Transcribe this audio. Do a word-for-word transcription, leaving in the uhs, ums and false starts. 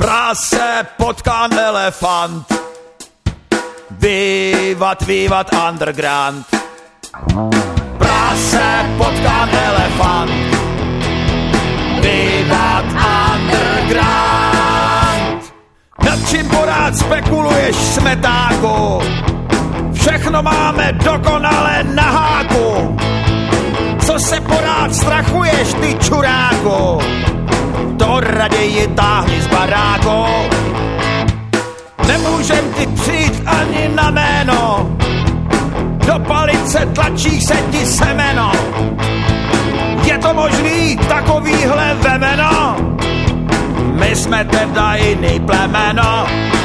Prase, potkán, elefant. Vývat, vývat, underground. Prase, potkán, elefant. Vývat, underground. Nad čím porád spekuluješ, smetáku? Všechno máme dokonale na háku. Co se porád strachuješ, ty čuráku? To raději táhni z baráku. Nemůžem ti přijít ani na jméno. Do palice tlačí se ti semeno. Je to možný takovýhle vemeno? My jsme teda jiný plemeno.